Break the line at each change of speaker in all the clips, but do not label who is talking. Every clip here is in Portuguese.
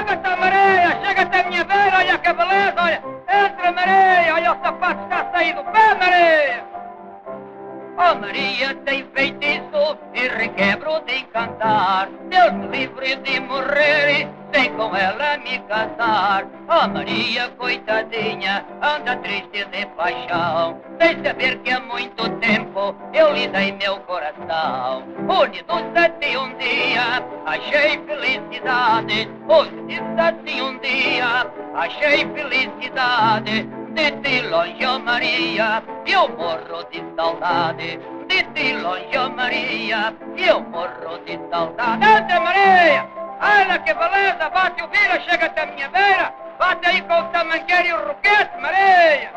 chega-te, Maria, chega-te a minha beira, olha que beleza, olha. Entra, Maria, olha o sapato está a sair do pé, Maria. Oh, Maria tem feitiço e requebro de encantar. Deus me livre de morrer sem com ela me casar. Oh, Maria, coitadinha, anda triste de paixão. Sem saber que há muito tempo eu lhe dei meu coração. Unido assim um dia, achei felicidade. Unido assim um dia, achei felicidade. De ti longe, oh Maria, eu morro de saudade. De ti longe, oh Maria, eu morro de saudade. Anda, Maria! Olha que beleza, bate o vira, chega até a minha beira. Bate aí com o tamanqueiro e o roquete, Maria!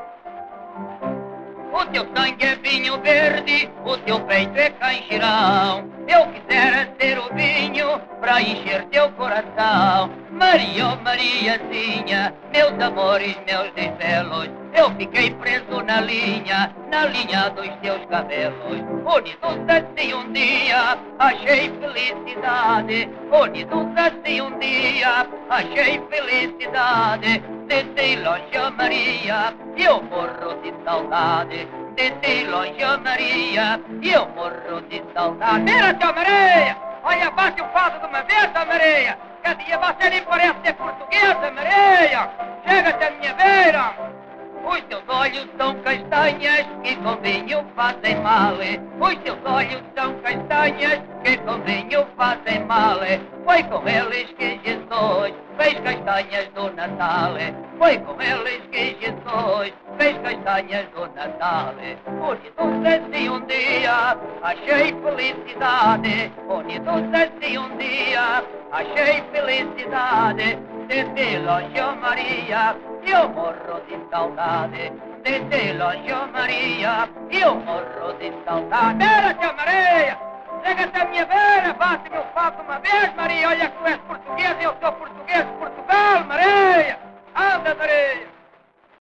O teu sangue é vinho verde, o teu peito é canjirão. Eu quisera ser o vinho pra encher teu coração. Maria, oh Mariazinha, meus amores, meus desvelos. Eu fiquei preso na linha dos teus cabelos. Unidos assim um dia, achei felicidade. Unidos assim um dia, achei felicidade. De ti longe, oh Maria, eu morro de saudade. De ti longe, oh Maria, eu morro de saudade. Mira-te, oh Maria, olha, bate o fado de uma vez, oh Maria. Cada dia você nem parece ser portuguesa, Maria. Chega-te à minha beira. Os teus olhos são castanhas que com vinho fazem mal. Os teus olhos são castanhas que com vinho fazem mal. Foi com eles que Jesus fez castanhas do Natal. Foi com eles que Jesus fez castanhas do Natal. Unidos assim um dia, achei felicidade. Unidos assim um dia, achei felicidade. De ti longe, oh Maria, eu morro de saudade. De ti longe, oh Maria, eu morro de saudade. Beira-te, Maria, chega-te a minha beira, bate-me o papo uma vez, Maria, olha que